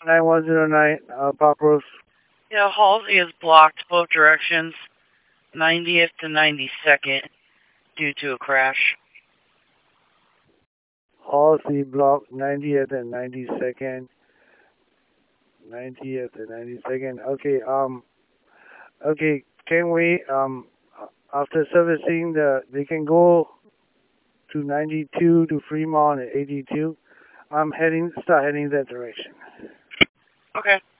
9109, Pop Rose. Yeah, Halsey is blocked both directions, 90th to 92nd, due to a crash. Halsey block 90th and 92nd. 90th and 92nd. Okay, okay, can we, after servicing they can go to 92 to Fremont at 82. Start heading that direction. Okay.